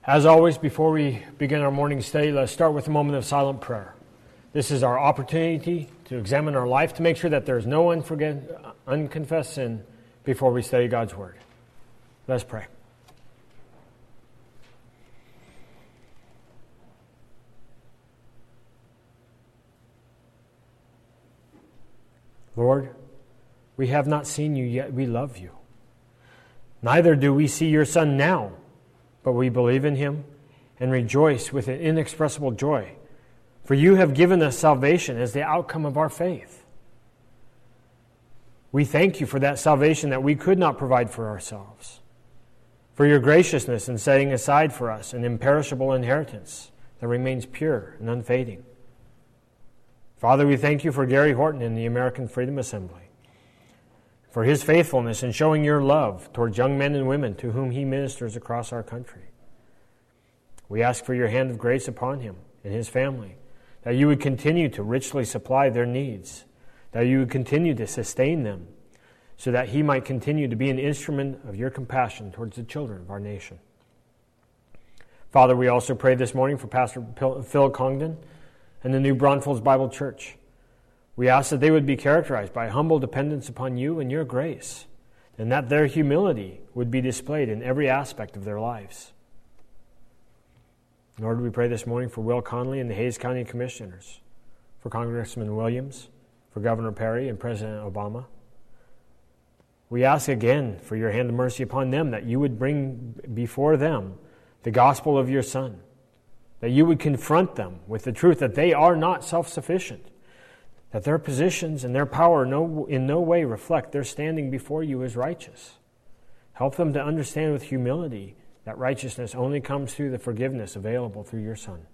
As always, before we begin our morning study, let's start with a moment of silent prayer. This is our opportunity to examine our life to make sure that there is no unconfessed sin before we study God's Word. Let's pray. Lord, we have not seen you yet we love you. Neither do we see your Son now, but we believe in him and rejoice with an inexpressible joy. For you have given us salvation as the outcome of our faith. We thank you for that salvation that we could not provide for ourselves, for your graciousness in setting aside for us an imperishable inheritance that remains pure and unfading. Father, we thank you for Gary Horton and the American Freedom Assembly, for his faithfulness in showing your love towards young men and women to whom he ministers across our country. We ask for your hand of grace upon him and his family, that you would continue to richly supply their needs, that you would continue to sustain them, so that he might continue to be an instrument of your compassion towards the children of our nation. Father, we also pray this morning for Pastor Phil Congdon and the New Braunfels Bible Church. We ask that they would be characterized by humble dependence upon you and your grace, and that their humility would be displayed in every aspect of their lives. Lord, we pray this morning for Will Connolly and the Hays County Commissioners, for Congressman Williams, for Governor Perry and President Obama. We ask again for your hand of mercy upon them, that you would bring before them the gospel of your Son, that you would confront them with the truth that they are not self-sufficient, that their positions and their power in no way reflect their standing before you as righteous. Help them to understand with humility that righteousness only comes through the forgiveness available through your Son.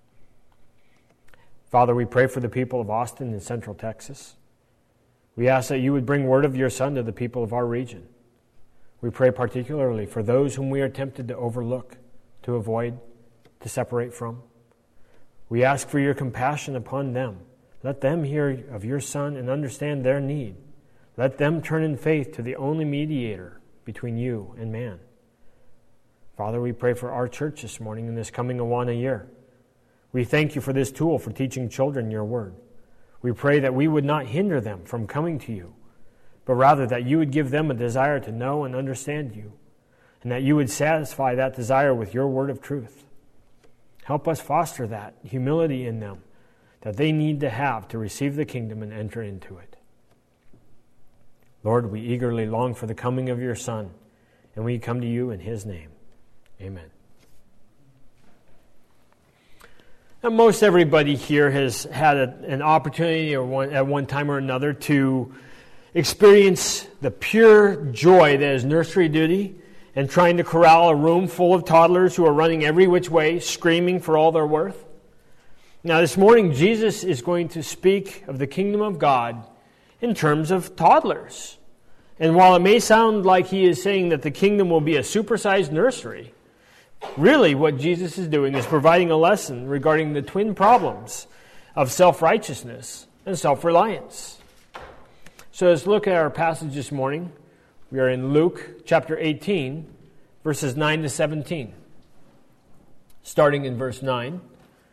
Father, we pray for the people of Austin and Central Texas. We ask that you would bring word of your Son to the people of our region. We pray particularly for those whom we are tempted to overlook, to avoid, to separate from. We ask for your compassion upon them. Let them hear of your Son and understand their need. Let them turn in faith to the only mediator between you and man. Father, we pray for our church this morning in this coming Awana year. We thank you for this tool for teaching children your word. We pray that we would not hinder them from coming to you, but rather that you would give them a desire to know and understand you, and that you would satisfy that desire with your word of truth. Help us foster that humility in them that they need to have to receive the kingdom and enter into it. Lord, we eagerly long for the coming of your Son, and we come to you in his name. Amen. Now, most everybody here has had an opportunity at one time or another to experience the pure joy that is nursery duty and trying to corral a room full of toddlers who are running every which way, screaming for all they're worth. Now, this morning, Jesus is going to speak of the kingdom of God in terms of toddlers. And while it may sound like he is saying that the kingdom will be a supersized nursery, really what Jesus is doing is providing a lesson regarding the twin problems of self-righteousness and self-reliance. So let's look at our passage this morning. We are in Luke chapter 18, verses 9 to 17. Starting in verse 9.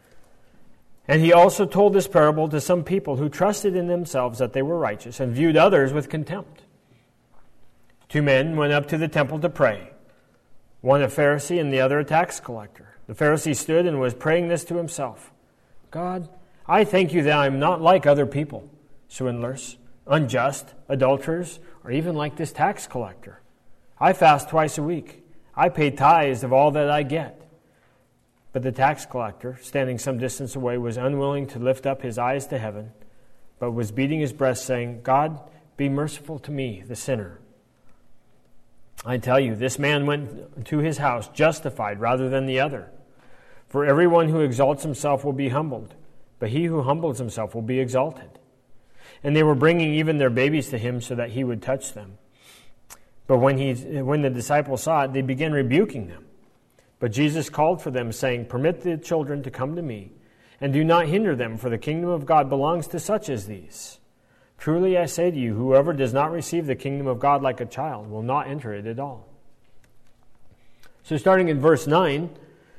And he also told this parable to some people who trusted in themselves that they were righteous and viewed others with contempt. 2 men went up to the temple to pray, one a Pharisee and the other a tax collector. The Pharisee stood and was praying this to himself. God, I thank you that I am not like other people, swindlers, unjust, adulterers, or even like this tax collector. I fast twice a week. I pay tithes of all that I get. But the tax collector, standing some distance away, was unwilling to lift up his eyes to heaven, but was beating his breast, saying, God, be merciful to me, the sinner. I tell you, this man went to his house justified rather than the other. For everyone who exalts himself will be humbled, but he who humbles himself will be exalted. And they were bringing even their babies to him so that he would touch them. But when the disciples saw it, they began rebuking them. But Jesus called for them, saying, Permit the children to come to me, and do not hinder them, for the kingdom of God belongs to such as these. Truly I say to you, whoever does not receive the kingdom of God like a child will not enter it at all. So starting in verse 9,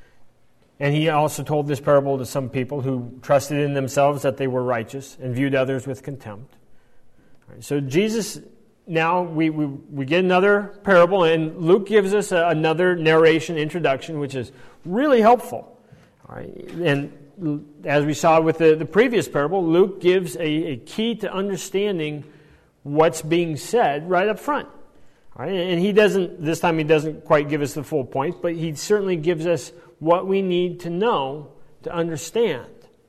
And he also told this parable to some people who trusted in themselves that they were righteous and viewed others with contempt. All right, so Jesus, now we get another parable, and Luke gives us another narration introduction, which is really helpful. All right, and as we saw with the previous parable, Luke gives a key to understanding what's being said right up front. All right, and this time he doesn't quite give us the full point, but he certainly gives us what we need to know to understand.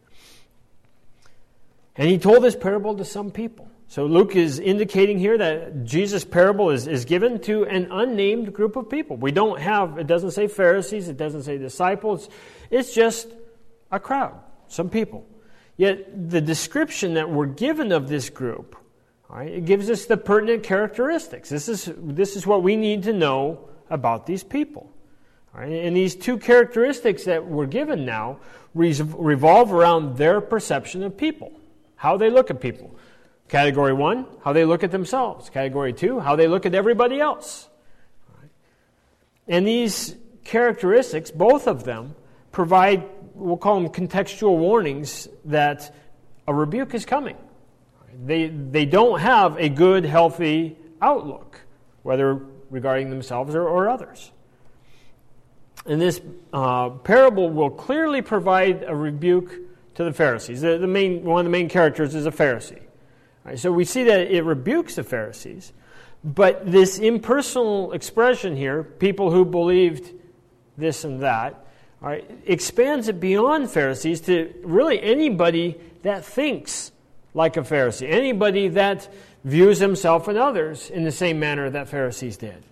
And he told this parable to some people. So Luke is indicating here that Jesus' parable is given to an unnamed group of people. It doesn't say Pharisees, it doesn't say disciples. It's just a crowd, some people. Yet the description that we're given of this group, all right, it gives us the pertinent characteristics. This is what we need to know about these people. All right, and these two characteristics that we're given now revolve around their perception of people, how they look at people. Category 1, how they look at themselves. Category 2, how they look at everybody else. All right. And these characteristics, both of them, provide, we'll call them contextual warnings that a rebuke is coming. They don't have a good, healthy outlook, whether regarding themselves or others. And this parable will clearly provide a rebuke to the Pharisees. One of the main characters is a Pharisee. Right, so we see that it rebukes the Pharisees, but this impersonal expression here, people who believed this and that, all right, expands it beyond Pharisees to really anybody that thinks like a Pharisee, anybody that views himself and others in the same manner that Pharisees did.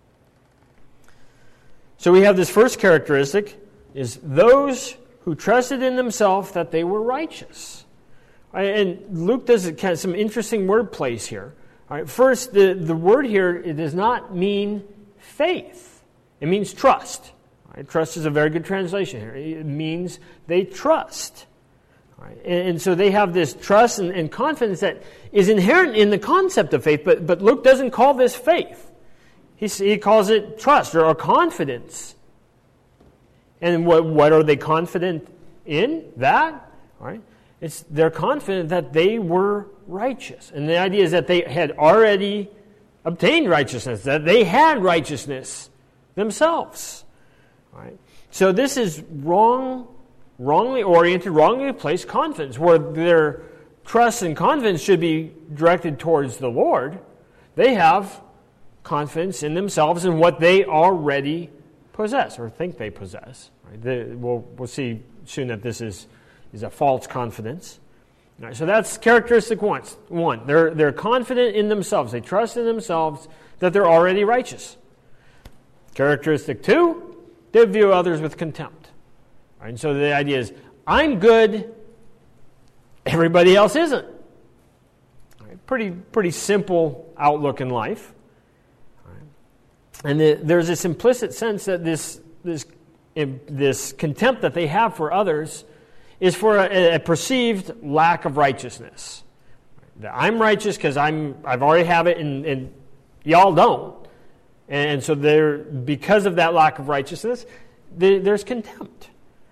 So we have this first characteristic, is those who trusted in themselves that they were righteous. And Luke does kind of some interesting word plays here. All right, first, the word here, it does not mean faith. It means trust. All right, trust is a very good translation here. It means they trust. All right, and so they have this trust and confidence that is inherent in the concept of faith, but Luke doesn't call this faith. He calls it trust or confidence. And what are they confident in? That? All right. They're confident that they were righteous. And the idea is that they had already obtained righteousness, that they had righteousness themselves. All right. So this is wrongly oriented, wrongly placed confidence, where their trust and confidence should be directed towards the Lord. They have confidence in themselves and what they already possess or think they possess. Right? We'll see soon that this is a false confidence. All right, so that's characteristic one. They're confident in themselves. They trust in themselves that they're already righteous. Characteristic 2, they view others with contempt. All right, and so the idea is, I'm good, everybody else isn't. All right, pretty simple outlook in life. All right. And there's this implicit sense that this contempt that they have for others is for a perceived lack of righteousness. I'm righteous because I've already have it, and y'all don't. And so because of that lack of righteousness, there's contempt.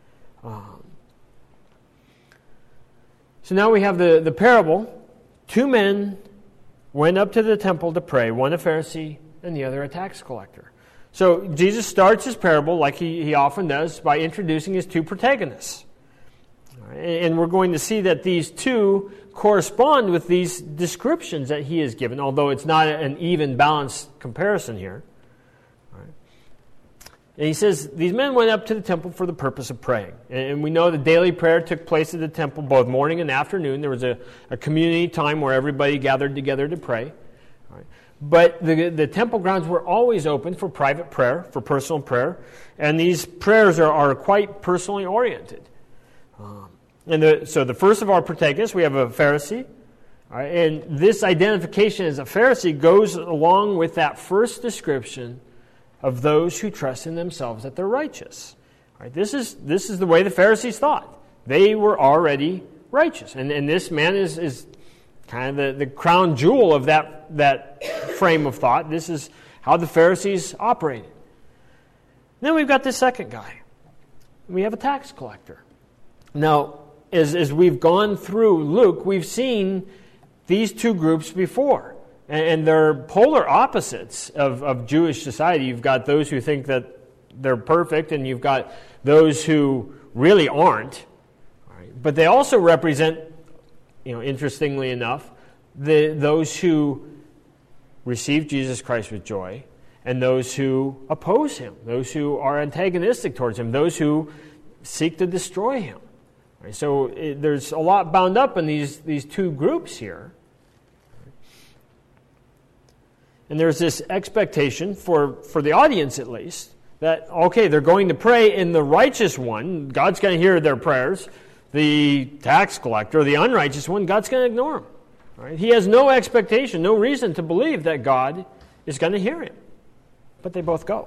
So now we have the parable. 2 men went up to the temple to pray, one a Pharisee and the other a tax collector. So Jesus starts his parable, like he often does, by introducing his 2 protagonists. And we're going to see that these 2 correspond with these descriptions that he has given, although it's not an even balanced comparison here. All right. And he says, these men went up to the temple for the purpose of praying. And we know the daily prayer took place at the temple both morning and afternoon. There was a community time where everybody gathered together to pray. All right. But the temple grounds were always open for private prayer, for personal prayer. And these prayers are quite personally oriented. So the first of our protagonists, we have a Pharisee. All right, and this identification as a Pharisee goes along with that first description of those who trust in themselves that they're righteous. All right, this is the way the Pharisees thought. They were already righteous. And this man is kind of the crown jewel of that frame of thought. This is how the Pharisees operated. Then we've got this second guy. we have a tax collector. Now, as we've gone through Luke, we've seen these two groups before. And they're polar opposites of Jewish society. You've got those who think that they're perfect, and you've got those who really aren't. But they also represent, interestingly enough, those who receive Jesus Christ with joy, and those who oppose him, those who are antagonistic towards him, those who seek to destroy him. So there's a lot bound up in these two groups here. And there's this expectation for the audience, at least, that, okay, they're going to pray in the righteous one. God's going to hear their prayers. The tax collector, the unrighteous one, God's going to ignore him. Right? He has no expectation, no reason to believe that God is going to hear him. But they both go.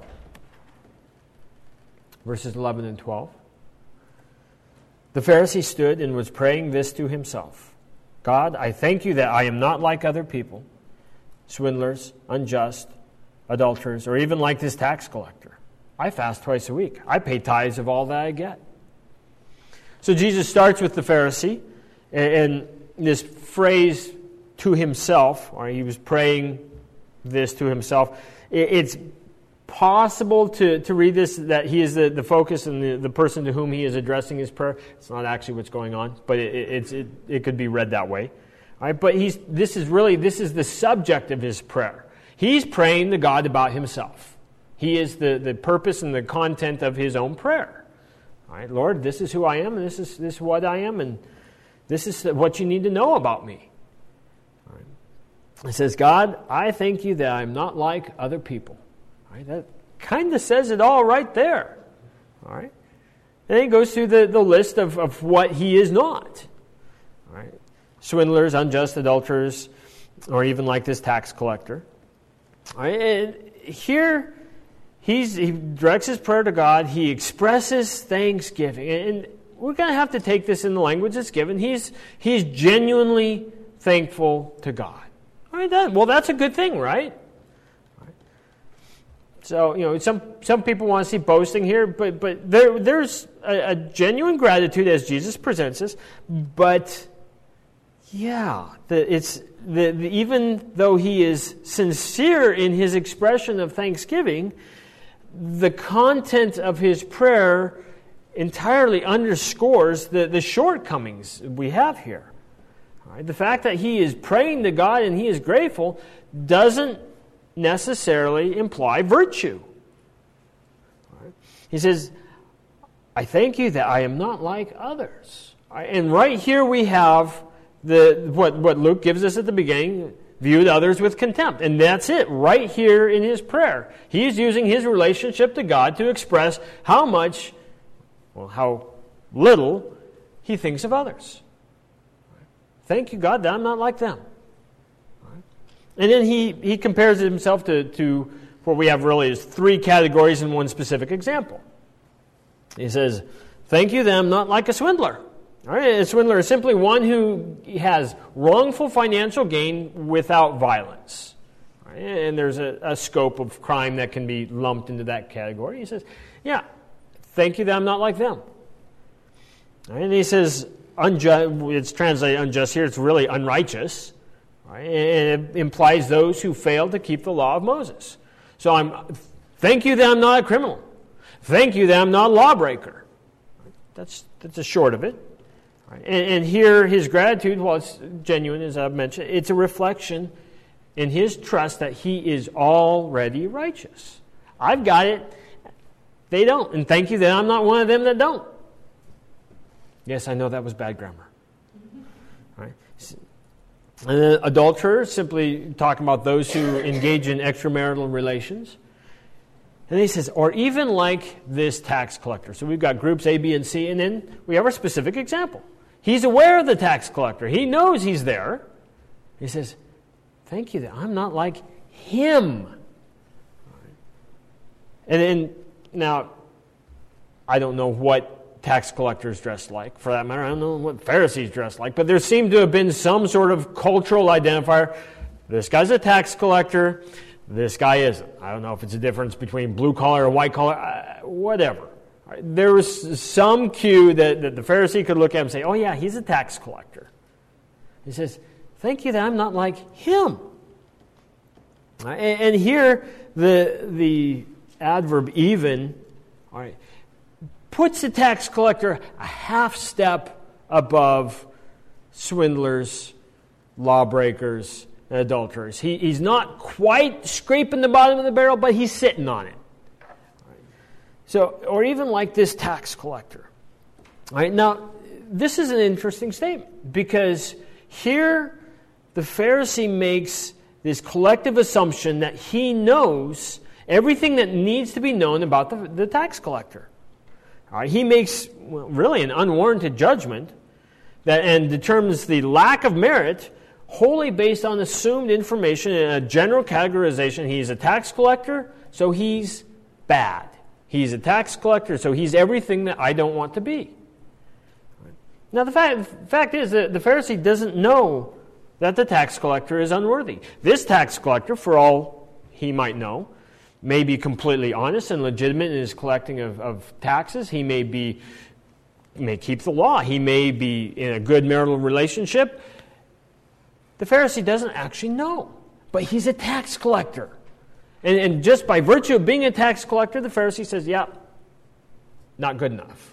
Verses 11 and 12. The Pharisee stood and was praying this to himself. God, I thank you that I am not like other people, swindlers, unjust, adulterers, or even like this tax collector. I fast twice a week. I pay tithes of all that I get. So Jesus starts with the Pharisee, and this phrase to himself, or he was praying this to himself. It's possible to read this that he is the focus and the person to whom he is addressing his prayer. It's not actually what's going on, but it could be read that way. All right, but this is the subject of his prayer. He's praying to God about himself. He is the purpose and the content of his own prayer. All right, Lord, this is who I am, and this is what I am, and this is what you need to know about me. All right. It says, God, I thank you that I'm not like other people. All right, that kind of says it all right there. All right. Then he goes through the list of what he is not. All right. Swindlers, unjust, adulterers, or even like this tax collector. All right. And here he directs his prayer to God. He expresses thanksgiving. And we're going to have to take this in the language that's given. He's genuinely thankful to God. All right. That's a good thing, right? So, some people want to see boasting here, but there's a genuine gratitude as Jesus presents us. But, yeah, even though he is sincere in his expression of thanksgiving, the content of his prayer entirely underscores the shortcomings we have here. All right? The fact that he is praying to God and he is grateful doesn't necessarily imply virtue. Right. He says, I thank you that I am not like others. Right. And right here we have what Luke gives us at the beginning, viewed others with contempt. And that's it, right here in his prayer. He's using his relationship to God to express how little he thinks of others. Right. Thank you, God, that I'm not like them. And then he compares himself to what we have really is three categories in one specific example. He says, thank you that I'm not like a swindler. All right, a swindler is simply one who has wrongful financial gain without violence. All right, and there's a scope of crime that can be lumped into that category. He says, yeah, thank you that I'm not like them. All right, and he says, it's translated unjust here, it's really unrighteous. Right? And it implies those who fail to keep the law of Moses. So thank you that I'm not a criminal. Thank you that I'm not a lawbreaker. That's the short of it. Right? And here his gratitude, while it's genuine, as I've mentioned, it's a reflection in his trust that he is already righteous. I've got it. They don't. And thank you that I'm not one of them that don't. Yes, I know that was bad grammar. Right? And then adulterers, simply talking about those who engage in extramarital relations. And he says, or even like this tax collector. So we've got groups A, B, and C, and then we have our specific example. He's aware of the tax collector. He knows he's there. He says, thank you that I'm not like him. And then, now, I don't know what tax collectors dressed like. For that matter, I don't know what Pharisees dressed like. But there seemed to have been some sort of cultural identifier. This guy's a tax collector. This guy isn't. I don't know if it's a difference between blue collar or white collar. Whatever. There was some cue that the Pharisee could look at and say, oh yeah, he's a tax collector. He says, thank you that I'm not like him. And here, the adverb even, all right, puts the tax collector a half step above swindlers, lawbreakers, and adulterers. He's not quite scraping the bottom of the barrel, but he's sitting on it. So, or even like this tax collector. All right, now, this is an interesting statement because here the Pharisee makes this collective assumption that he knows everything that needs to be known about the tax collector. All right, he makes really an unwarranted judgment and determines the lack of merit wholly based on assumed information and a general categorization. He's a tax collector, so he's bad. He's a tax collector, so he's everything that I don't want to be. Now, the fact is that the Pharisee doesn't know that the tax collector is unworthy. This tax collector, for all he might know, may be completely honest and legitimate in his collecting of taxes. He may keep the law. He may be in a good marital relationship. The Pharisee doesn't actually know, but he's a tax collector. And just by virtue of being a tax collector, the Pharisee says, yeah, not good enough.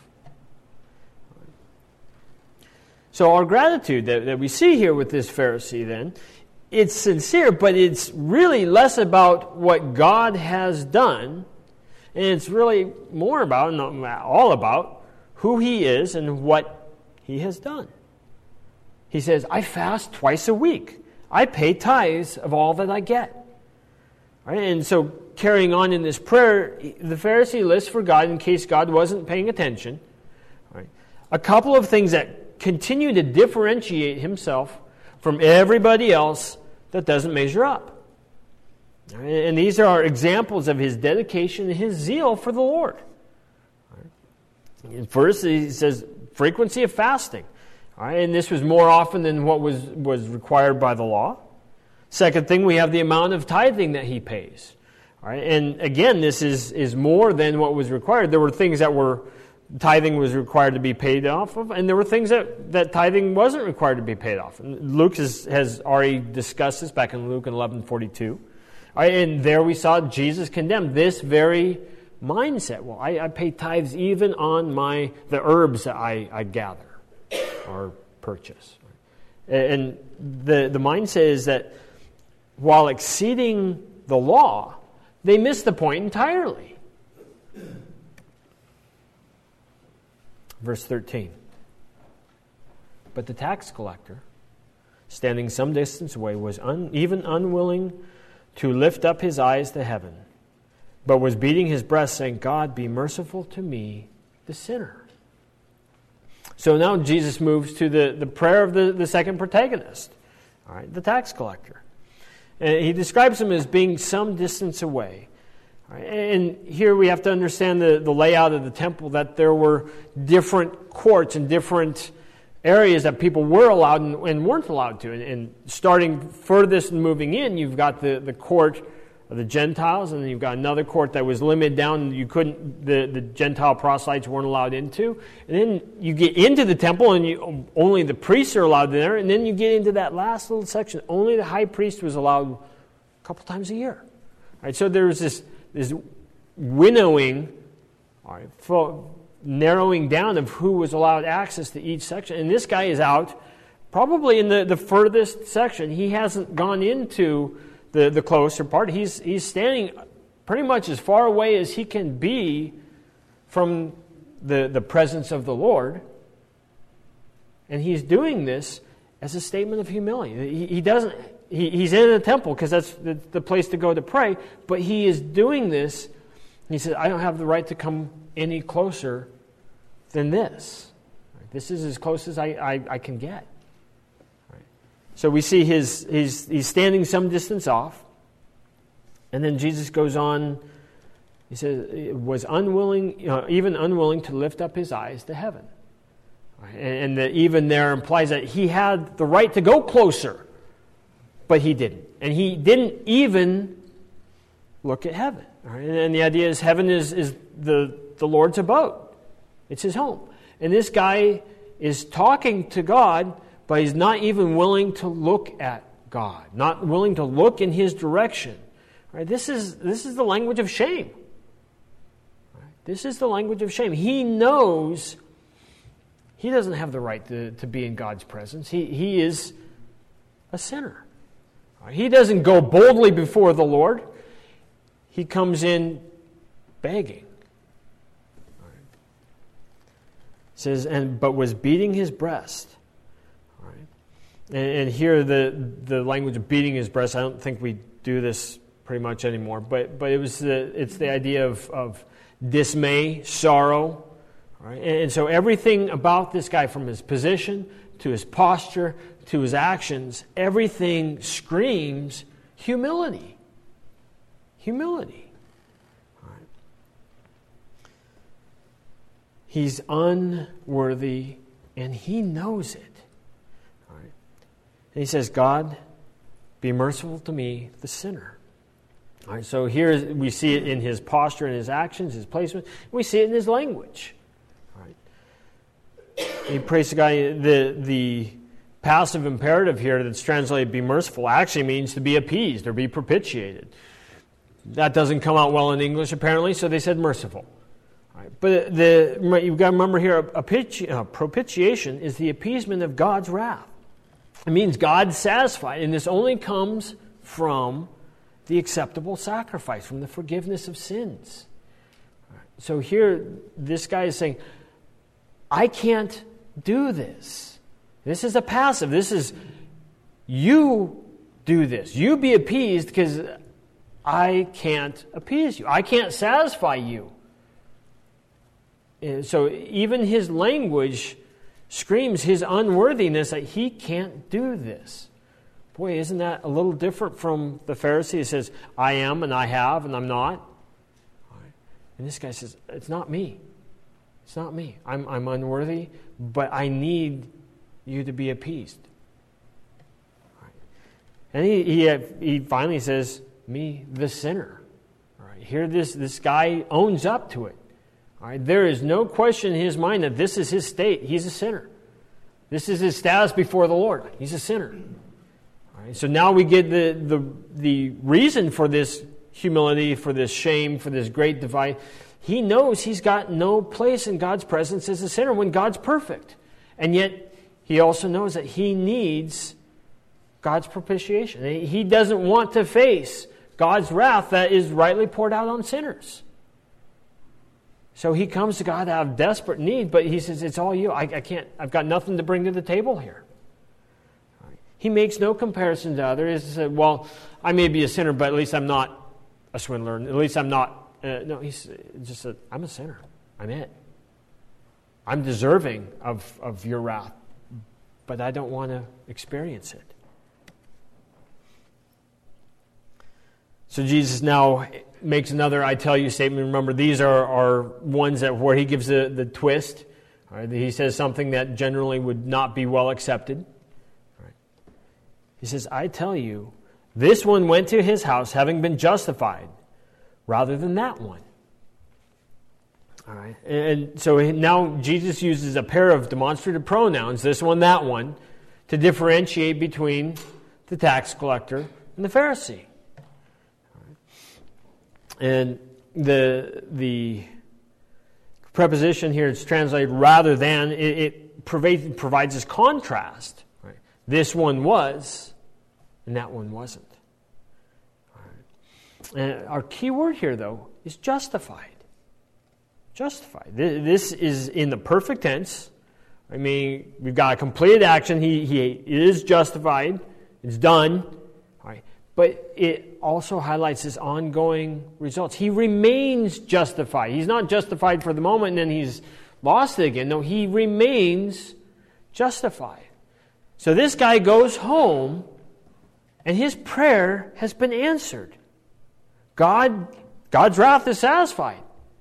So our gratitude that we see here with this Pharisee then, it's sincere, but it's really less about what God has done, and it's really more about, not all about, who he is and what he has done. He says, I fast twice a week. I pay tithes of all that I get. Right? And so carrying on in this prayer, the Pharisee lists for God, in case God wasn't paying attention, right, a couple of things that continue to differentiate himself from everybody else that doesn't measure up. And these are examples of his dedication and his zeal for the Lord. Right? First, he says frequency of fasting. All right, and this was more often than what was required by the law. Second thing, we have the amount of tithing that he pays. All right, and again, this is more than what was required. There were things that tithing was required to be paid off of, and there were things that tithing wasn't required to be paid off. And Luke has already discussed this back in Luke 11:42. All right, and there we saw Jesus condemn this very mindset. Well, I pay tithes even on the herbs that I gather or purchase. And the mindset is that while exceeding the law, they miss the point entirely. Verse 13. But the tax collector, standing some distance away, was even unwilling to lift up his eyes to heaven, but was beating his breast, saying, God, be merciful to me, the sinner. So now Jesus moves to the prayer of the second protagonist, all right, the tax collector. And he describes him as being some distance away. All right, and here we have to understand the layout of the temple, that there were different courts and different areas that people were allowed and weren't allowed to. And starting furthest and moving in, you've got the court of the Gentiles, and then you've got another court that was limited down. You couldn't, the Gentile proselytes weren't allowed into. And then you get into the temple, and only the priests are allowed there. And then you get into that last little section. Only the high priest was allowed a couple times a year. All right, so there was this winnowing, all right, narrowing down of who was allowed access to each section. And this guy is out probably in the furthest section. He hasn't gone into the closer part. He's standing pretty much as far away as he can be from the presence of the Lord. And he's doing this as a statement of humility. He's in a temple because that's the place to go to pray, but he is doing this. He says, I don't have the right to come any closer than this. This is as close as I can get. So we see he's standing some distance off. And then Jesus goes on, he says, was unwilling, even unwilling to lift up his eyes to heaven. And that even there implies that he had the right to go closer, but he didn't. And he didn't even look at heaven. And the idea is heaven is the Lord's abode. It's his home. And this guy is talking to God, but he's not even willing to look at God, not willing to look in his direction. Right? This is the language of shame. Right? This is the language of shame. He knows he doesn't have the right to be in God's presence. He is a sinner. Right? He doesn't go boldly before the Lord. He comes in begging. Right? It says, but was beating his breast. And here the language of beating his breast, I don't think we do this pretty much anymore, but it's the idea of dismay, sorrow. Right? And so everything about this guy, from his position to his posture to his actions, everything screams humility. Humility. Right? He's unworthy, and he knows it. And he says, God, be merciful to me, the sinner. All right, so here we see it in his posture and his actions, his placement. We see it in his language. All right. He prays to God. The passive imperative here that's translated be merciful actually means to be appeased or be propitiated. That doesn't come out well in English, apparently, so they said merciful. All right. But you've got to remember here, propitiation is the appeasement of God's wrath. It means God's satisfied, and this only comes from the acceptable sacrifice, from the forgiveness of sins. So here, this guy is saying, I can't do this. This is a passive. This is, you do this. You be appeased because I can't appease you. I can't satisfy you. And so even his language screams his unworthiness, that he can't do this. Boy, isn't that a little different from the Pharisee who says, I am and I have and I'm not? And this guy says, it's not me. It's not me. I'm unworthy, but I need you to be appeased. And he finally says, me, the sinner. All right, here this guy owns up to it. All right, there is no question in his mind that this is his state. He's a sinner. This is his status before the Lord. He's a sinner. All right, so now we get the reason for this humility, for this shame, for this great divide. He knows he's got no place in God's presence as a sinner when God's perfect. And yet, he also knows that he needs God's propitiation. He doesn't want to face God's wrath that is rightly poured out on sinners. So he comes to God out of desperate need, but he says, it's all you. I can't, I've got nothing to bring to the table here. He makes no comparison to others. He said, well, I may be a sinner, but at least I'm not a swindler. At least I'm not, no, he's just said, I'm a sinner. I'm it. I'm deserving of your wrath, but I don't want to experience it. So Jesus now makes another I tell you statement. Remember, these are ones where he gives the twist. All right, he says something that generally would not be well accepted. All right. He says, I tell you, this one went to his house having been justified rather than that one. All right. And so now Jesus uses a pair of demonstrative pronouns, this one, that one, to differentiate between the tax collector and the Pharisee. And the preposition here is translated rather than. It provides this contrast. Right? This one was, and that one wasn't. All right. And our key word here, though, is justified. Justified. This is in the perfect tense. I mean, we've got a completed action. He is justified. It's done. All right. But it also highlights his ongoing results. He remains justified. He's not justified for the moment and then he's lost it again. No, he remains justified. So this guy goes home and his prayer has been answered. God's wrath is satisfied.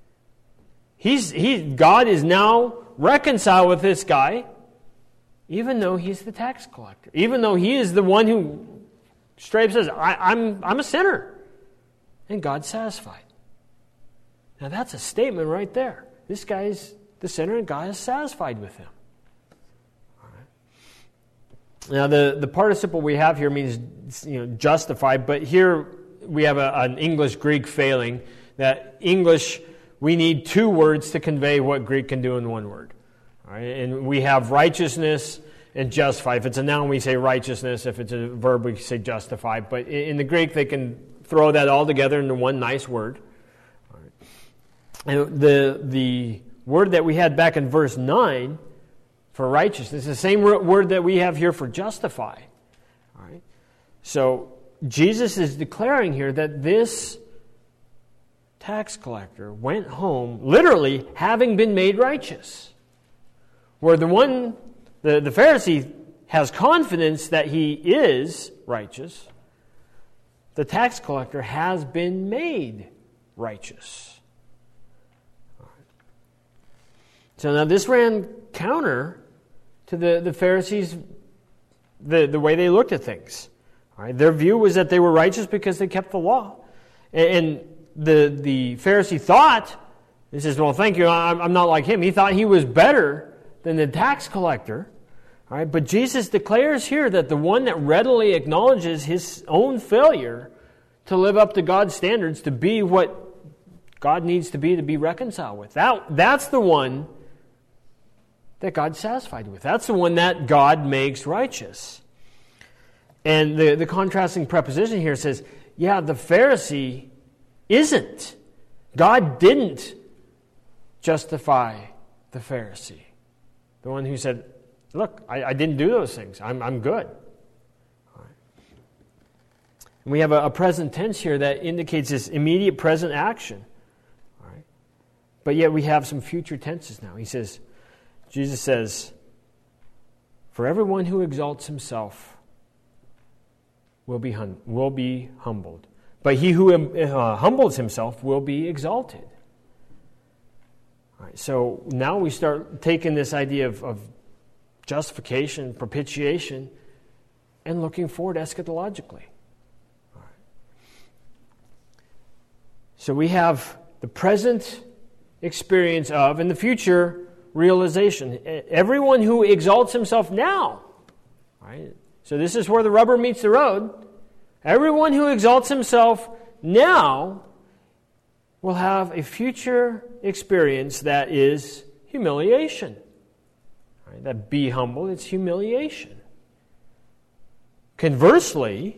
God is now reconciled with this guy, even though he's the tax collector. Even though he is the one who straight up says, I'm a sinner. And God's satisfied. Now that's a statement right there. This the sinner, and God is satisfied with him. All right. Now, the participle we have here means justified, but here we have an English-Greek failing. That English, we need two words to convey what Greek can do in one word. All right? And we have righteousness and justify. If it's a noun, we say righteousness. If it's a verb, we say justify. But in the Greek, they can throw that all together into one nice word. All right. And the word that we had back in verse 9 for righteousness is the same word that we have here for justify. All right. So Jesus is declaring here that this tax collector went home literally having been made righteous. Where the Pharisee has confidence that he is righteous, the tax collector has been made righteous. All right. So now this ran counter to the Pharisees, the way they looked at things. All right. Their view was that they were righteous because they kept the law. And the Pharisee thought, he says, well, thank you, I'm not like him. He thought he was better than the tax collector. All right, but Jesus declares here that the one that readily acknowledges his own failure to live up to God's standards, to be what God needs to be reconciled with, that's the one that God's satisfied with. That's the one that God makes righteous. And the contrasting preposition here says, yeah, the Pharisee isn't. God didn't justify the Pharisee. The one who said, look, I didn't do those things. I'm good. All right. And we have a present tense here that indicates this immediate present action. All right. But yet we have some future tenses now. Jesus says, for everyone who exalts himself will be humbled. But he who humbles himself will be exalted. All right, so now we start taking this idea of justification, propitiation, and looking forward eschatologically. All right. So we have the present experience of, and the future realization. Everyone who exalts himself now, right? So this is where the rubber meets the road. Everyone who exalts himself now will have a future experience that is humiliation. Right? That be humble, it's humiliation. Conversely,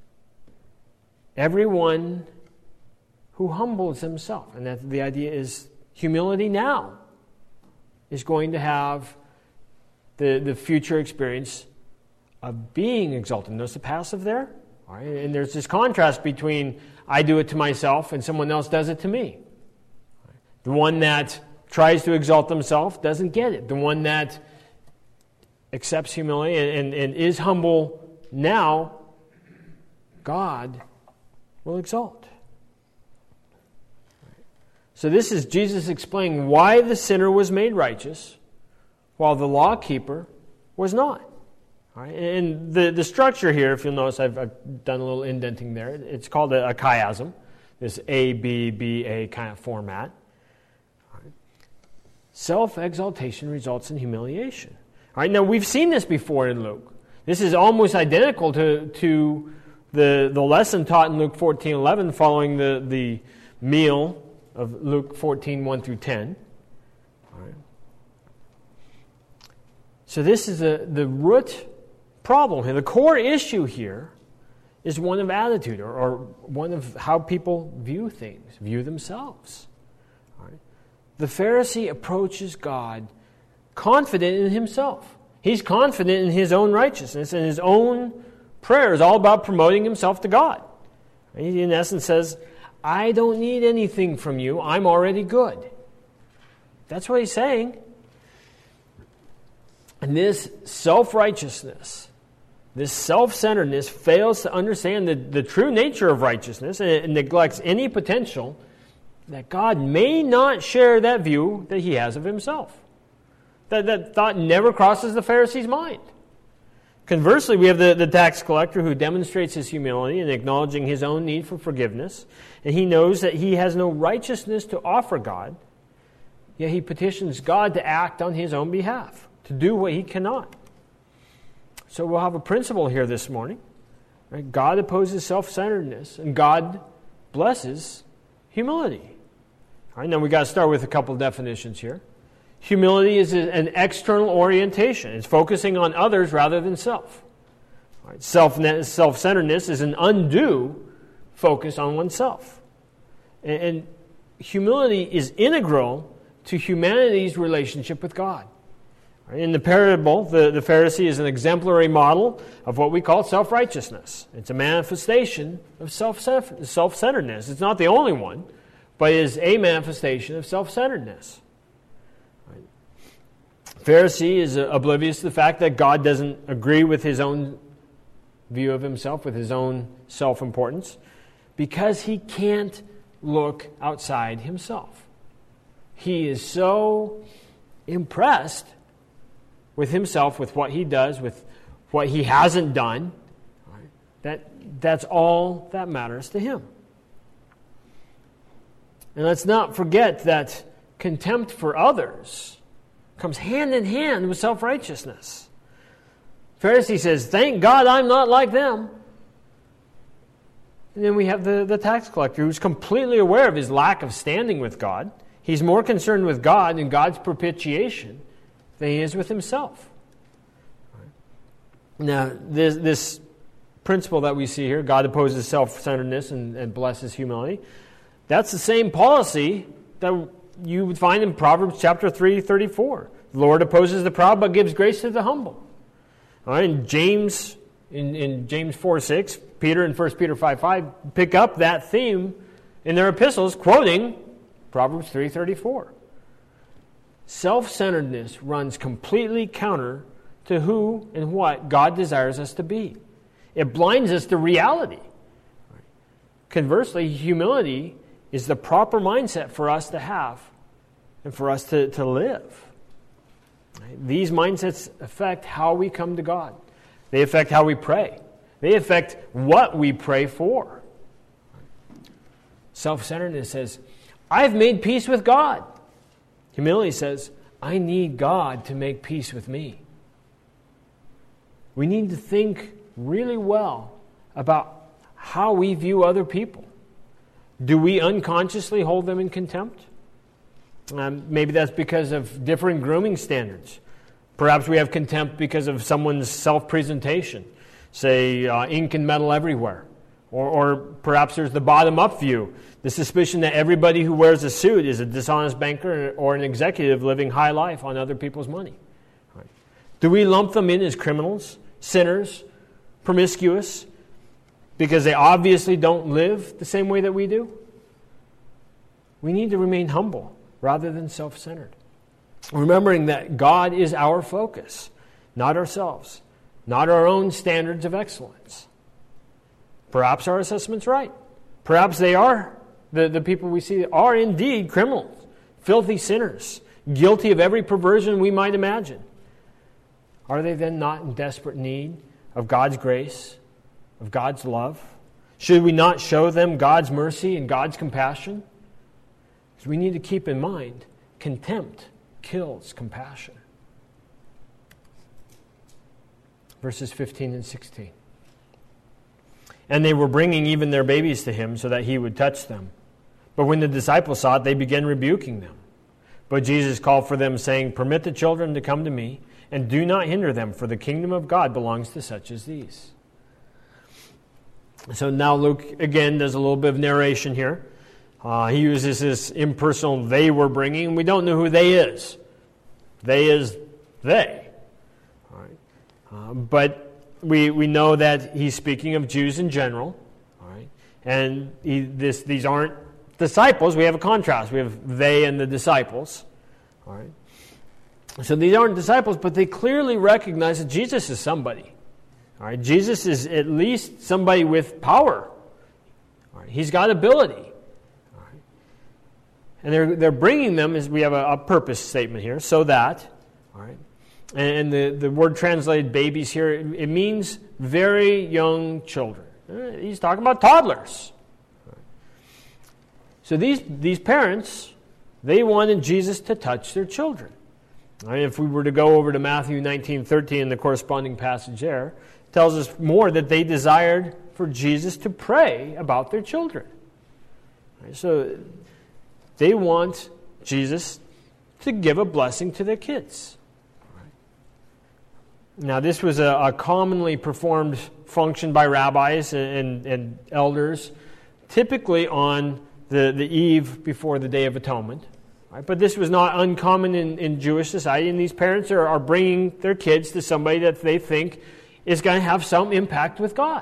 everyone who humbles himself, and that the idea is humility now, is going to have the future experience of being exalted. Notice the passive there? All right? And there's this contrast between I do it to myself and someone else does it to me. The one that tries to exalt themselves doesn't get it. The one that accepts humility and is humble now, God will exalt. So this is Jesus explaining why the sinner was made righteous while the law keeper was not. All right? And the structure here, if you'll notice, I've done a little indenting there. It's called a chiasm, this A, B, B, A kind of format. All right? Self-exaltation results in humiliation. All right, now we've seen this before in Luke. This is almost identical to the lesson taught in Luke 14:11 following the meal of Luke 14:1 through 10. All right. So this is the root problem here. The core issue here is one of attitude or one of how people view things, view themselves. All right. The Pharisee approaches God confident in himself. He's confident in his own righteousness, and his own prayer is all about promoting himself to God. He, in essence, says, I don't need anything from you. I'm already good. That's what he's saying. And this self-righteousness, this self-centeredness fails to understand the true nature of righteousness, and it neglects any potential that God may not share that view that he has of himself. That thought never crosses the Pharisee's mind. Conversely, we have the tax collector who demonstrates his humility in acknowledging his own need for forgiveness, and he knows that he has no righteousness to offer God, yet he petitions God to act on his own behalf, to do what he cannot. So we'll have a principle here this morning. Right? God opposes self-centeredness, and God blesses humility. All right, now we've got to start with a couple definitions here. Humility is an external orientation. It's focusing on others rather than self. All right, self-centeredness is an undue focus on oneself. And humility is integral to humanity's relationship with God. In the parable, the Pharisee is an exemplary model of what we call self-righteousness. It's a manifestation of self-centeredness. It's not the only one, but it is a manifestation of self-centeredness. Pharisee is oblivious to the fact that God doesn't agree with his own view of himself, with his own self-importance, because he can't look outside himself. He is so impressed with himself, with what he does, with what he hasn't done, right? That's all that matters to him. And let's not forget that contempt for others comes hand in hand with self-righteousness. Pharisee says, thank God I'm not like them. And then we have the tax collector who's completely aware of his lack of standing with God. He's more concerned with God and God's propitiation than he is with himself. Now, this principle that we see here, God opposes self-centeredness and blesses humility, that's the same policy that you would find in Proverbs chapter 3:34. The Lord opposes the proud but gives grace to the humble. All right, in James 4:6, Peter and 1 Peter 5:5 pick up that theme in their epistles, quoting Proverbs 3:34. Self-centeredness runs completely counter to who and what God desires us to be. It blinds us to reality. Conversely, humility is the proper mindset for us to have and for us to live. These mindsets affect how we come to God. They affect how we pray. They affect what we pray for. Self-centeredness says, I've made peace with God. Humility says, I need God to make peace with me. We need to think really well about how we view other people. Do we unconsciously hold them in contempt? Maybe that's because of different grooming standards. Perhaps we have contempt because of someone's self-presentation, say ink and metal everywhere. Or perhaps there's the bottom-up view, the suspicion that everybody who wears a suit is a dishonest banker or an executive living high life on other people's money. Right. Do we lump them in as criminals, sinners, promiscuous, because they obviously don't live the same way that we do? We need to remain humble rather than self-centered, remembering that God is our focus, not ourselves, not our own standards of excellence. Perhaps our assessment's right. Perhaps they are, the people we see are indeed criminals, filthy sinners, guilty of every perversion we might imagine. Are they then not in desperate need of God's grace, of God's love? Should we not show them God's mercy and God's compassion? Because we need to keep in mind, contempt kills compassion. Verses 15 and 16. And they were bringing even their babies to him so that he would touch them. But when the disciples saw it, they began rebuking them. But Jesus called for them, saying, Permit the children to come to me, and do not hinder them, for the kingdom of God belongs to such as these. So now Luke, again, does a little bit of narration here. He uses this impersonal they were bringing, and we don't know who they is. They is they. All right. But we know that he's speaking of Jews in general. All right. And these aren't disciples. We have a contrast. We have they and the disciples. All right. So these aren't disciples, but they clearly recognize that Jesus is somebody. All right. Jesus is at least somebody with power. All right. He's got ability. All right. And they're bringing them, as we have a purpose statement here, so that, all right. And the word translated babies here, it means very young children. He's talking about toddlers. So these parents, They wanted Jesus to touch their children. If we were to go over to Matthew 19:13 in the corresponding passage there, it tells us more that they desired for Jesus to pray about their children. So they want Jesus to give a blessing to their kids. Now, this was a commonly performed function by rabbis and elders, typically on the eve before the Day of Atonement. But this was not uncommon in Jewish society, and these parents are bringing their kids to somebody that they think is going to have some impact with God.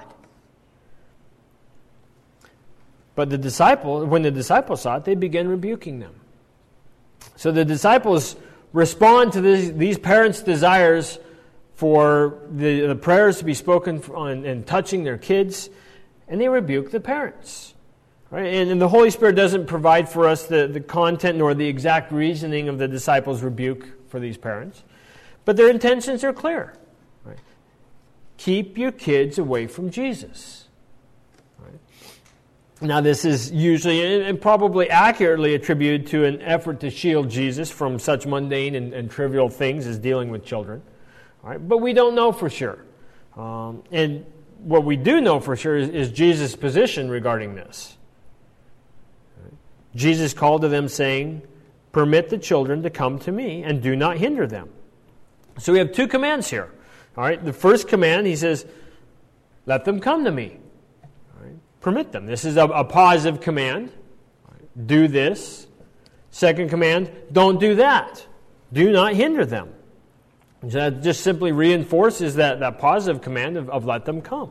But when the disciples saw it, they began rebuking them. So the disciples respond to these parents' desires for the prayers to be spoken and touching their kids, and they rebuke the parents. Right? And the Holy Spirit doesn't provide for us the content nor the exact reasoning of the disciples' rebuke for these parents, but their intentions are clear. Right? Keep your kids away from Jesus. Right? Now, this is usually and probably accurately attributed to an effort to shield Jesus from such mundane and trivial things as dealing with children. Right? But we don't know for sure. And what we do know for sure is Jesus' position regarding this. Right? Jesus called to them saying, "Permit the children to come to me and do not hinder them." So we have two commands here. All right? The first command, he says, let them come to me. All right? Permit them. This is a positive command. All right? Do this. Second command, don't do that. Do not hinder them. So that just simply reinforces that positive command of let them come.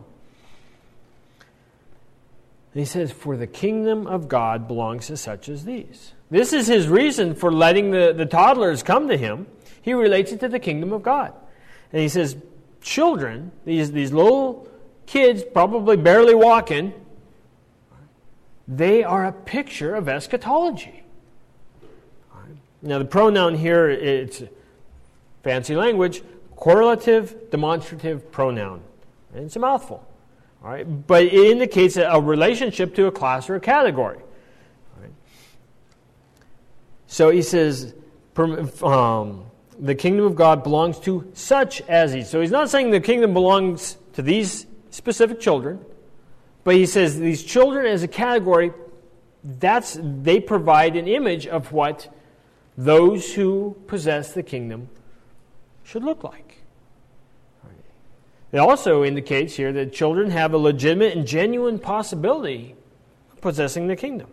And he says, for the kingdom of God belongs to such as these. This is his reason for letting the toddlers come to him. He relates it to the kingdom of God. And he says, children, these little kids, probably barely walking, they are a picture of eschatology. Now the pronoun here, it's fancy language, correlative demonstrative pronoun. And it's a mouthful. All right? But it indicates a relationship to a class or a category. All right? So he says, the kingdom of God belongs to such as these. So he's not saying the kingdom belongs to these specific children, but he says these children as a category, they provide an image of what those who possess the kingdom should look like. It also indicates here that children have a legitimate and genuine possibility of possessing the kingdom.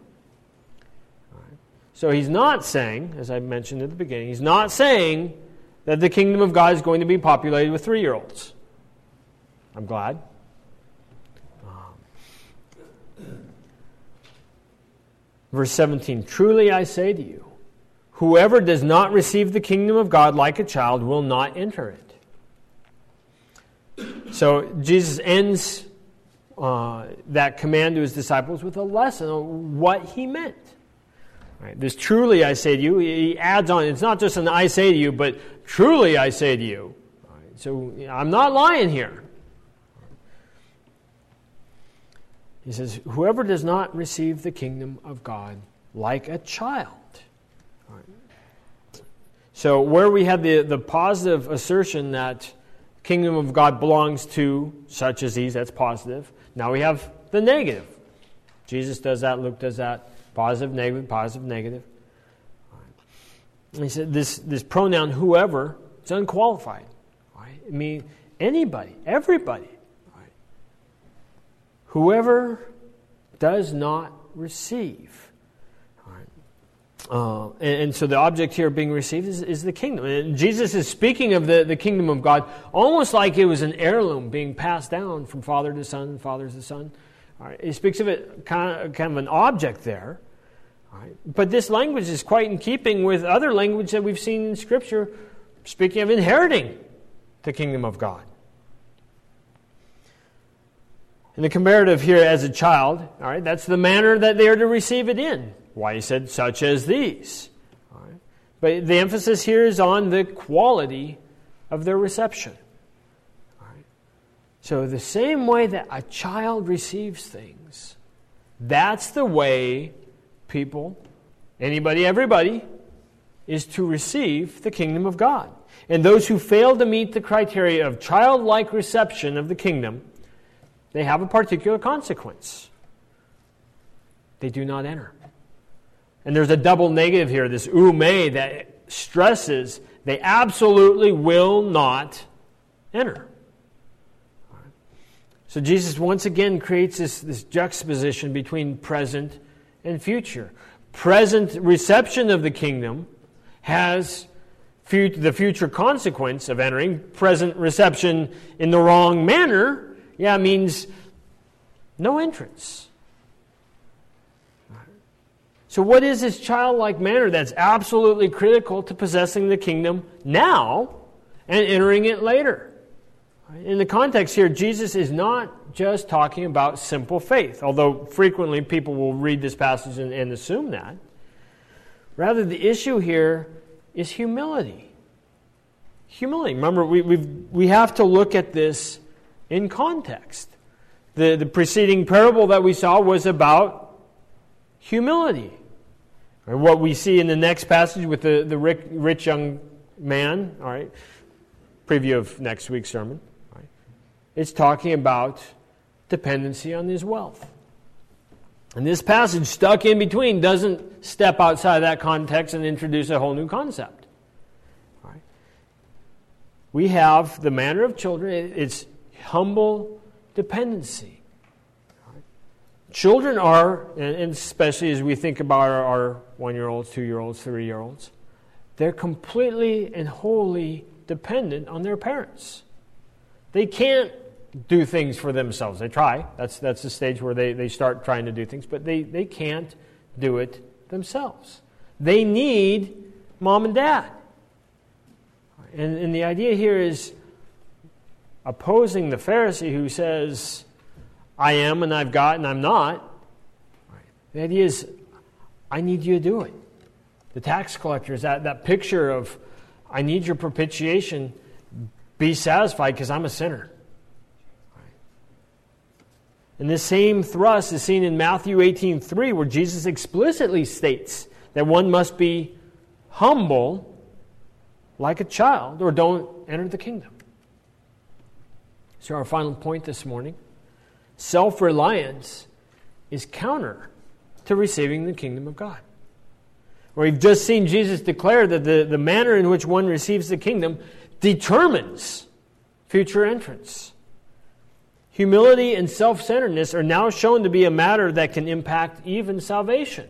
So he's not saying, as I mentioned at the beginning, he's not saying that the kingdom of God is going to be populated with 3-year-olds. I'm glad. Verse 17, truly I say to you, whoever does not receive the kingdom of God like a child will not enter it. So Jesus ends that command to his disciples with a lesson on what he meant. Right, this truly I say to you, he adds on, it's not just an I say to you, but truly I say to you. Right, so I'm not lying here. He says, whoever does not receive the kingdom of God like a child. Right. So where we have the positive assertion that kingdom of God belongs to such as these, that's positive. Now we have the negative. Jesus does that, Luke does that. Positive, negative. And he said this pronoun whoever, it's unqualified. Right? I mean, anybody, everybody. Right? Whoever does not receive. Right? And so the object here being received is the kingdom. And Jesus is speaking of the kingdom of God almost like it was an heirloom being passed down from father to son, father to son. All right. He speaks of it kind of an object there. All right. But this language is quite in keeping with other language that we've seen in Scripture, speaking of inheriting the kingdom of God. And the comparative here as a child, all right, that's the manner that they are to receive it in. Why he said, such as these. All right. But the emphasis here is on the quality of their reception. So the same way that a child receives things, that's the way people anybody, everybody, is to receive the kingdom of God. And those who fail to meet the criteria of childlike reception of the kingdom, they have a particular consequence. They do not enter. And there's a double negative here, this ume, that stresses they absolutely will not enter. So Jesus once again creates this juxtaposition between present and future. Present reception of the kingdom has the future consequence of entering. Present reception in the wrong manner, means no entrance. So what is this childlike manner that's absolutely critical to possessing the kingdom now and entering it later? In the context here, Jesus is not just talking about simple faith, although frequently people will read this passage and assume that. Rather, the issue here is humility. Humility. Remember, we have to look at this in context. The preceding parable that we saw was about humility. Or what we see in the next passage with the rich young man, all right, preview of next week's sermon. All right, it's talking about dependency on his wealth. And this passage, stuck in between, doesn't step outside that context and introduce a whole new concept. All right. We have the manner of children, it's humble dependency. Children are, and especially as we think about our 1-year-olds, 2-year-olds, 3-year-olds, they're completely and wholly dependent on their parents. They can't do things for themselves. They try. That's the stage where they start trying to do things, but they can't do it themselves. They need mom and dad. And the idea here is opposing the Pharisee who says, I am and I've got and I'm not. The idea is, I need you to do it. The tax collector is that picture of, I need your propitiation, be satisfied because I'm a sinner. And this same thrust is seen in Matthew 18:3, where Jesus explicitly states that one must be humble like a child or don't enter the kingdom. So our final point this morning, self-reliance is counter to receiving the kingdom of God. We've just seen Jesus declare that the manner in which one receives the kingdom determines future entrance. Humility and self-centeredness are now shown to be a matter that can impact even salvation.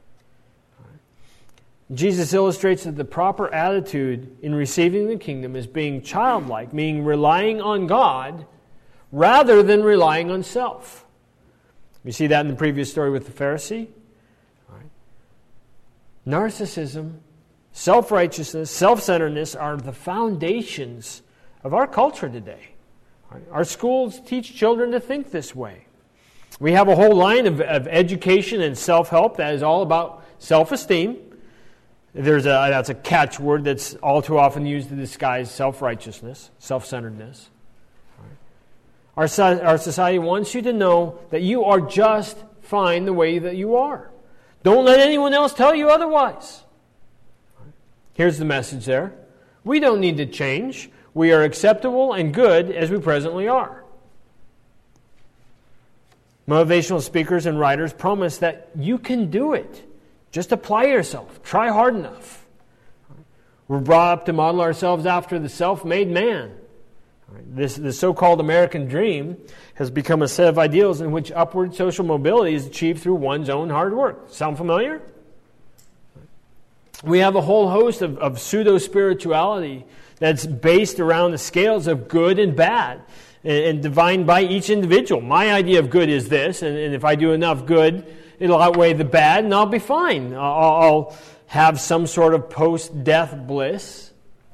Jesus illustrates that the proper attitude in receiving the kingdom is being childlike, meaning relying on God rather than relying on self. You see that in the previous story with the Pharisee. All right. Narcissism, self-righteousness, self-centeredness are the foundations of our culture today. All right. Our schools teach children to think this way. We have a whole line of education and self-help that is all about self-esteem. That's a catchword that's all too often used to disguise self-righteousness, self-centeredness. Our society wants you to know that you are just fine the way that you are. Don't let anyone else tell you otherwise. Here's the message there. We don't need to change. We are acceptable and good as we presently are. Motivational speakers and writers promise that you can do it. Just apply yourself. Try hard enough. We're brought up to model ourselves after the self-made man. The so-called American dream has become a set of ideals in which upward social mobility is achieved through one's own hard work. Sound familiar? We have a whole host of pseudo-spirituality that's based around the scales of good and bad and defined by each individual. My idea of good is this, and if I do enough good, it'll outweigh the bad, and I'll be fine. I'll have some sort of post-death bliss.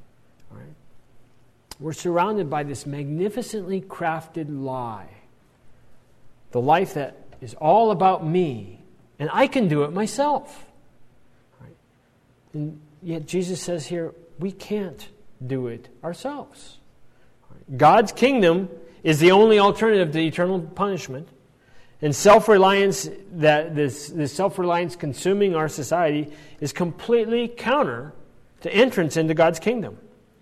We're surrounded by this magnificently crafted lie. The life that is all about me, and I can do it myself. And yet Jesus says here, we can't do it ourselves. God's kingdom is the only alternative to eternal punishment. And self-reliance, that this self-reliance consuming our society, is completely counter to entrance into God's kingdom.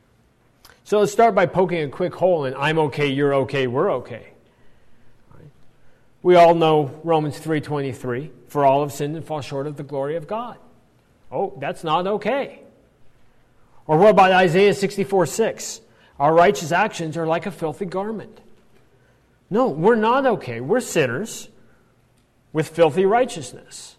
So let's start by poking a quick hole in I'm okay, you're okay, we're okay. Right? We all know Romans 3:23, for all have sinned and fall short of the glory of God. Oh, that's not okay. Or what about Isaiah 64:6? Our righteous actions are like a filthy garment. No, we're not okay. We're sinners with filthy righteousness.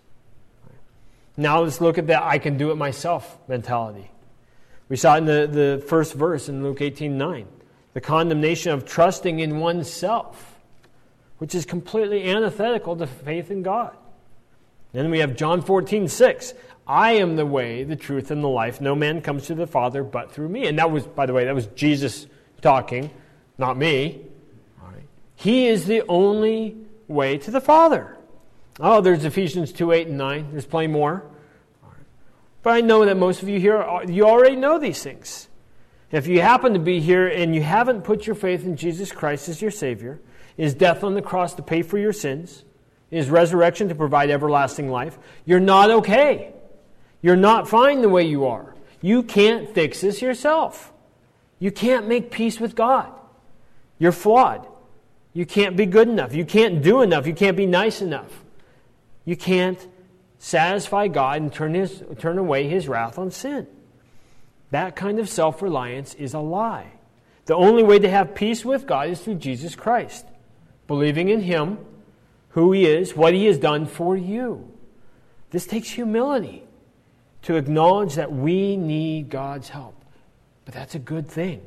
Now let's look at that I can do it myself mentality. We saw it in the first verse in Luke 18:9. The condemnation of trusting in oneself, which is completely antithetical to faith in God. Then we have John 14:6. I am the way, the truth, and the life. No man comes to the Father but through me. And that was, by the way, that was Jesus talking, not me. All right. He is the only way to the Father. Oh, there's Ephesians 2:8 and 9. There's plenty more. All right. But I know that most of you here, you already know these things. If you happen to be here and you haven't put your faith in Jesus Christ as your Savior, His death on the cross to pay for your sins, His resurrection to provide everlasting life, you're not okay. You're not fine the way you are. You can't fix this yourself. You can't make peace with God. You're flawed. You can't be good enough. You can't do enough. You can't be nice enough. You can't satisfy God and turn away His wrath on sin. That kind of self-reliance is a lie. The only way to have peace with God is through Jesus Christ, believing in Him, who He is, what He has done for you. This takes humility to acknowledge that we need God's help. But that's a good thing.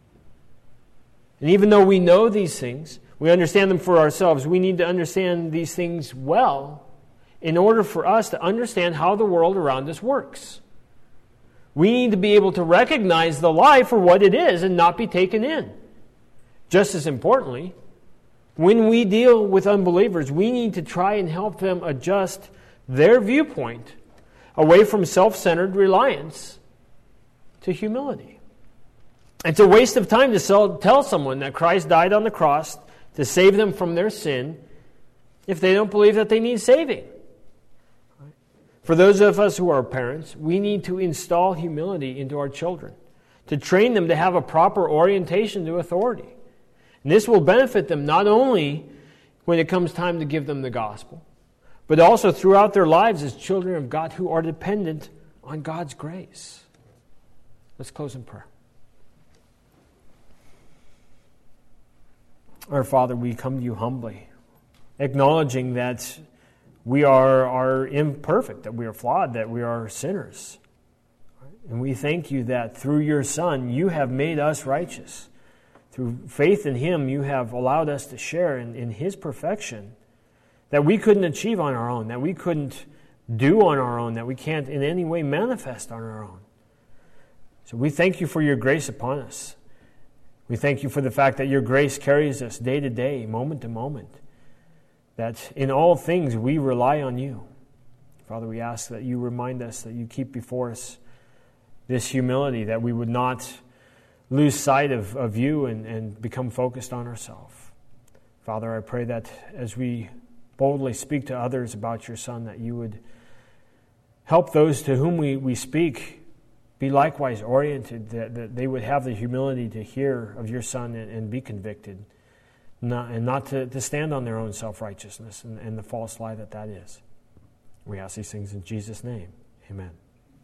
And even though we know these things, we understand them for ourselves, we need to understand these things well in order for us to understand how the world around us works. We need to be able to recognize the lie for what it is and not be taken in. Just as importantly, when we deal with unbelievers, we need to try and help them adjust their viewpoint away from self-centered reliance to humility. It's a waste of time to tell someone that Christ died on the cross to save them from their sin if they don't believe that they need saving. For those of us who are parents, we need to install humility into our children, to train them to have a proper orientation to authority. And this will benefit them not only when it comes time to give them the gospel, but also throughout their lives as children of God who are dependent on God's grace. Let's close in prayer. Our Father, we come to you humbly, acknowledging that we are imperfect, that we are flawed, that we are sinners. And we thank you that through your Son, you have made us righteous. Through faith in Him, you have allowed us to share in His perfection that we couldn't achieve on our own, that we couldn't do on our own, that we can't in any way manifest on our own. So we thank you for your grace upon us. We thank you for the fact that your grace carries us day to day, moment to moment, that in all things we rely on you. Father, we ask that you remind us, that you keep before us this humility, that we would not lose sight of you and become focused on ourselves. Father, I pray that as we boldly speak to others about your Son, that you would help those to whom we speak be likewise oriented, that they would have the humility to hear of your Son and be convicted, not to stand on their own self-righteousness and the false lie that is. We ask these things in Jesus' name. Amen.